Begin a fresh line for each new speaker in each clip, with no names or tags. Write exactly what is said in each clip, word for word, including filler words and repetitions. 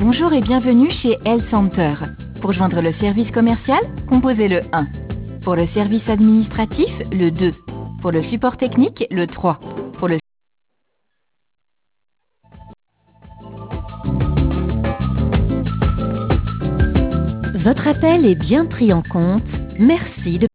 Bonjour et bienvenue chez L Center. Pour joindre le service commercial, composez le un. Pour le service administratif, le deux. Pour le support technique, le trois. Pour le Votre appel est bien pris en compte. Merci de...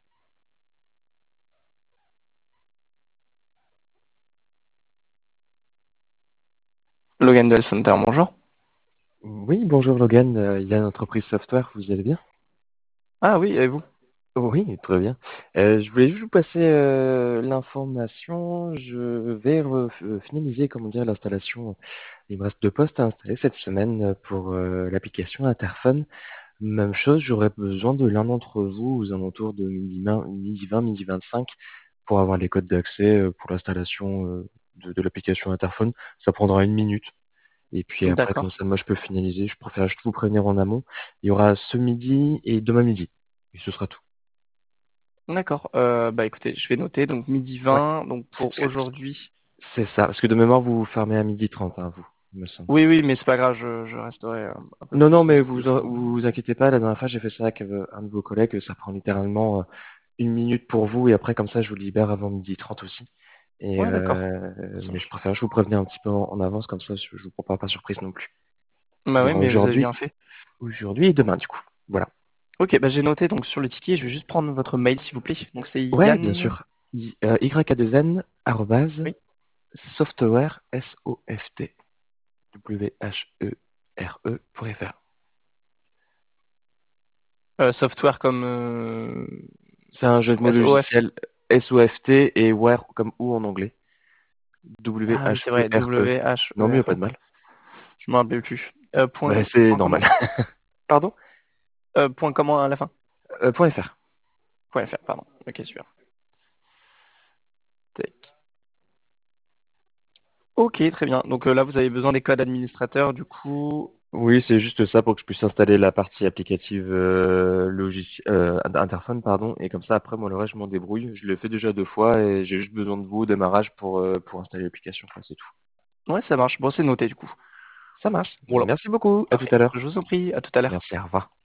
Logan Bell Center, bonjour.
Oui, bonjour Logan, euh, Yann Entreprise Software, vous allez bien?
Ah oui, et vous?
Oui, très bien. Euh, je voulais juste vous passer euh, l'information. Je vais re- euh, finaliser, comment dire, l'installation. Il me reste deux postes à installer cette semaine euh, pour euh, l'application Interphone. Même chose, j'aurais besoin de l'un d'entre vous aux alentours de midi vingt, midi vingt, midi vingt-cinq pour avoir les codes d'accès euh, pour l'installation euh, de, de l'application Interphone. Ça prendra une minute. Et puis après, comme
D'accord,
ça, moi, je peux finaliser. Je préfère juste vous prévenir en amont. Il y aura ce midi et demain midi. Et ce sera tout.
d'accord. Euh, bah écoutez, je vais noter, donc midi
Ouais.
vingt, donc
C'est
pour
parce que-
aujourd'hui.
c'est ça. Parce que de mémoire, vous vous fermez à midi trente, hein, vous, il me semble.
Oui, oui, mais c'est pas grave, je, je resterai euh, un peu
Non, non,
plus,
mais
donc il
vous en-
faut...
vous, vous inquiétez pas. La dernière fois, j'ai fait ça avec euh, un de vos collègues. Ça prend littéralement euh, une minute pour vous. Et après, comme ça, je vous libère avant midi trente aussi. Et
Ouais, d'accord.
euh,
Ça
mais je
marche.
préfère je vous prévenir un petit peu en, en avance. Comme ça, je, je vous prends pas surprise non plus.
Bah
Il y
oui,
aura
mais vous avez
aujourd'hui,
bien fait.
aujourd'hui et demain, du coup. Voilà.
Ok, bah j'ai noté donc sur le ticket, je vais juste prendre votre mail s'il vous plaît. Donc c'est
Ouais, bien
Yann...
sûr. Y, euh, Y A deux N, arrobase,
Oui.
software, S O F T, W H E R E, point F R.
Euh, software comme... euh,
C'est un jeu de mots
S O F.
logiciel S O F T et where comme ou en anglais.
Ah oui, c'est vrai,
W H E R E. Non, mieux pas
W H E R E.
de mal.
Je me rappelle plus. Euh,
Bah,
point,
c'est
point
normal.
comment?
Pardon?
Euh, point comment à la fin?
Euh, point F R.
Point F R, pardon. Ok, super. Tac. Ok, très bien. Donc euh, là, vous avez besoin des codes administrateurs, du coup.
Oui, c'est juste ça pour que je puisse installer la partie applicative euh, logiciel, euh, interphone, pardon. Et comme ça, après, moi, le reste, je m'en débrouille. Je l'ai fait déjà deux fois et j'ai juste besoin de vous au démarrage pour, euh, pour installer l'application, quoi, c'est tout.
Ouais, ça marche. Bon, c'est noté, du coup.
Ça marche.
Bon, là,
Merci beaucoup. À tout
parfait.
à l'heure.
Je vous en prie, à tout à l'heure.
Merci, au revoir.